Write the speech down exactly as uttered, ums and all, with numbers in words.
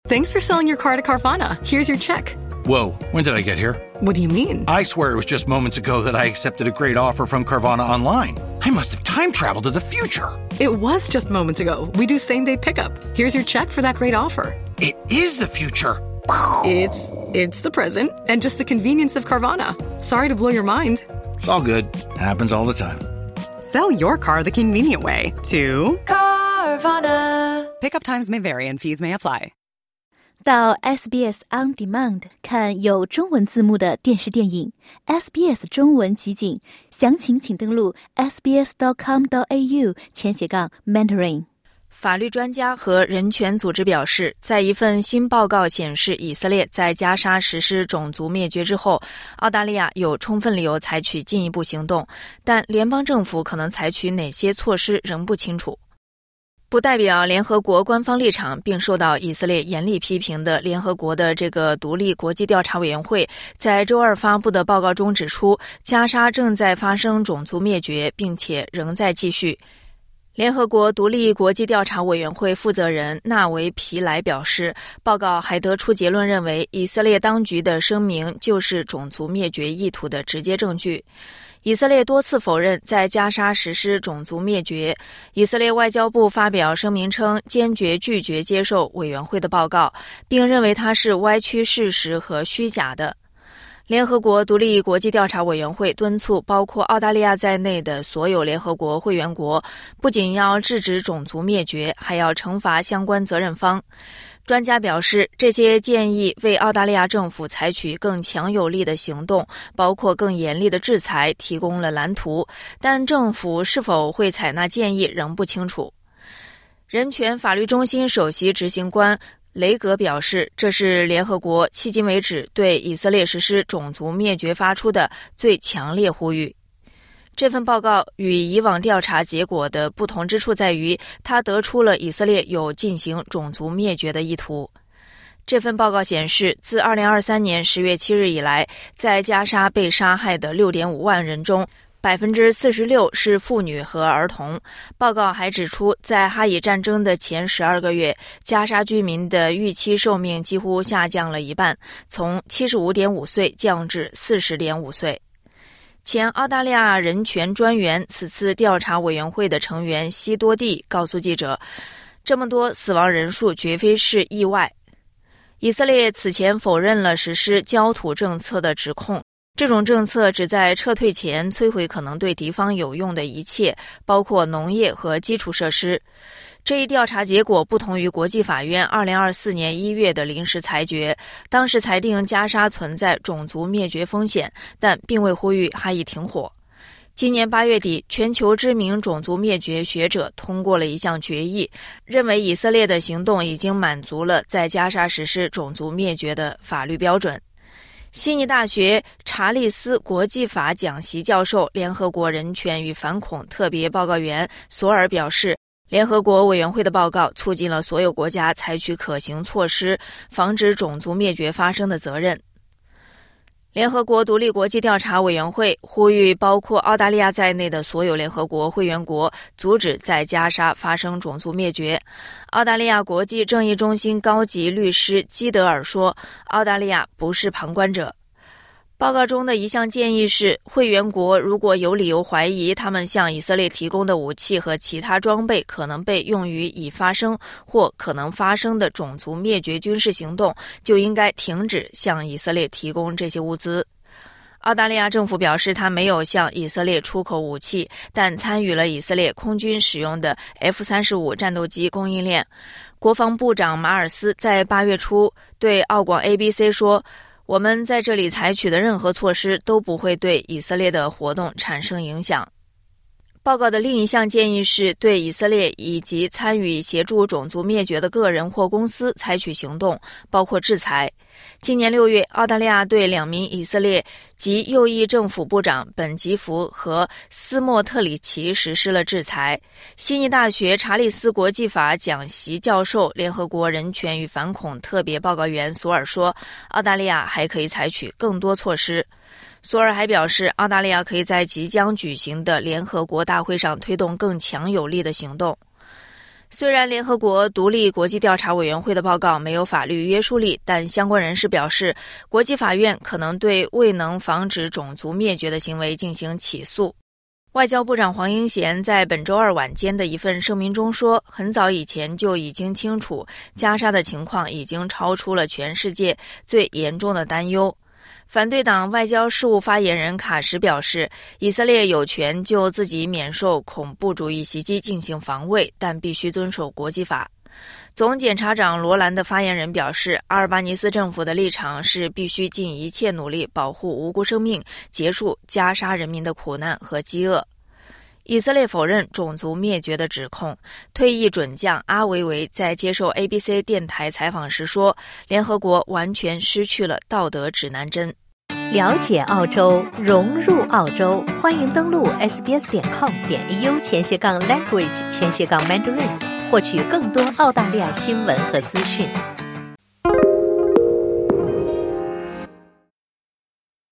Thanks for selling your car to Carvana. Here's your check. Whoa, when did I get here? What do you mean? I swear it was just moments ago that I accepted a great offer from Carvana online. I must have time traveled to the future. It was just moments ago. We do same-day pickup. Here's your check for that great offer. It is the future. It's it's the present and just the convenience of Carvana. Sorry to blow your mind. It's all good. Happens all the time. Sell your car the convenient way to Carvana. Pickup times may vary and fees may apply. 到 S B S On Demand 看有中文字幕的电视电影 S B S 中文集锦，详情请登录 s b s dot com dot a u 前斜杠 mentoring。 法律专家和人权组织表示，在一份新报告显示以色列在加沙实施种族灭绝之后，澳大利亚有充分理由采取进一步行动，但联邦政府可能采取哪些措施仍不清楚。不代表联合国官方立场并受到以色列严厉批评的联合国的这个独立国际调查委员会在周二发布的报告中指出，加沙正在发生种族灭绝，并且仍在继续。联合国独立国际调查委员会负责人纳维皮莱表示，报告还得出结论认为以色列当局的声明就是种族灭绝意图的直接证据。以色列多次否认在加沙实施种族灭绝。以色列外交部发表声明称，坚决拒绝接受委员会的报告，并认为它是歪曲事实和虚假的。联合国独立国际调查委员会敦促包括澳大利亚在内的所有联合国会员国，不仅要制止种族灭绝，还要惩罚相关责任方。专家表示，这些建议为澳大利亚政府采取更强有力的行动，包括更严厉的制裁，提供了蓝图，但政府是否会采纳建议仍不清楚。人权法律中心首席执行官雷格表示，这是联合国迄今为止对以色列实施种族灭绝发出的最强烈呼吁。这份报告与以往调查结果的不同之处在于，它得出了以色列有进行种族灭绝的意图。这份报告显示，自二零二三年十月七日以来，在加沙被杀害的 六点五万人中，百分之四十六是妇女和儿童。报告还指出，在哈以战争的前十二个月，加沙居民的预期寿命几乎下降了一半，从 七十五点五岁降至 四十点五岁。前澳大利亚人权专员、此次调查委员会的成员西多蒂告诉记者，这么多死亡人数绝非是意外。以色列此前否认了实施焦土政策的指控，这种政策旨在撤退前摧毁可能对敌方有用的一切，包括农业和基础设施。这一调查结果不同于国际法院二零二四年一月的临时裁决，当时裁定加沙存在种族灭绝风险，但并未呼吁哈以停火。今年八月底，全球知名种族灭绝学者通过了一项决议，认为以色列的行动已经满足了在加沙实施种族灭绝的法律标准。悉尼大学查理斯国际法讲席教授、联合国人权与反恐特别报告员索尔表示，联合国委员会的报告促进了所有国家采取可行措施，防止种族灭绝发生的责任。联合国独立国际调查委员会呼吁包括澳大利亚在内的所有联合国会员国阻止在加沙发生种族灭绝。澳大利亚国际正义中心高级律师基德尔说，澳大利亚不是旁观者。报告中的一项建议是，会员国如果有理由怀疑他们向以色列提供的武器和其他装备可能被用于已发生或可能发生的种族灭绝军事行动，就应该停止向以色列提供这些物资。澳大利亚政府表示，他没有向以色列出口武器，但参与了以色列空军使用的 F 三十五 战斗机供应链。国防部长马尔斯在八月初对澳广 A B C 说，我们在这里采取的任何措施都不会对以色列的活动产生影响。报告的另一项建议是对以色列以及参与协助种族灭绝的个人或公司采取行动，包括制裁。今年六月，澳大利亚对两名以色列及右翼政府部长本吉福和斯莫特里奇实施了制裁。悉尼大学查理斯国际法讲席教授、联合国人权与反恐特别报告员索尔说，澳大利亚还可以采取更多措施。索尔还表示，澳大利亚可以在即将举行的联合国大会上推动更强有力的行动。 虽然联合国独立国际调查委员会的报告没有法律约束力，但相关人士表示，国际法院可能对未能防止种族灭绝的行为进行起诉。外交部长黄英贤在本周二晚间的一份声明中说，很早以前就已经清楚加沙的情况已经超出了全世界最严重的担忧。反对党外交事务发言人卡什表示，以色列有权就自己免受恐怖主义袭击进行防卫，但必须遵守国际法。总检察长罗兰的发言人表示，阿尔巴尼斯政府的立场是必须尽一切努力保护无辜生命，结束加沙人民的苦难和饥饿。以色列否认种族灭绝的指控。退役准将阿维维在接受 A B C 电台采访时说，联合国完全失去了道德指南针。 了解澳洲，融入澳洲，欢迎登录 s b s 点 com 点 a u 前斜杠 language 前斜杠 mandarin， 获取更多澳大利亚新闻和资讯。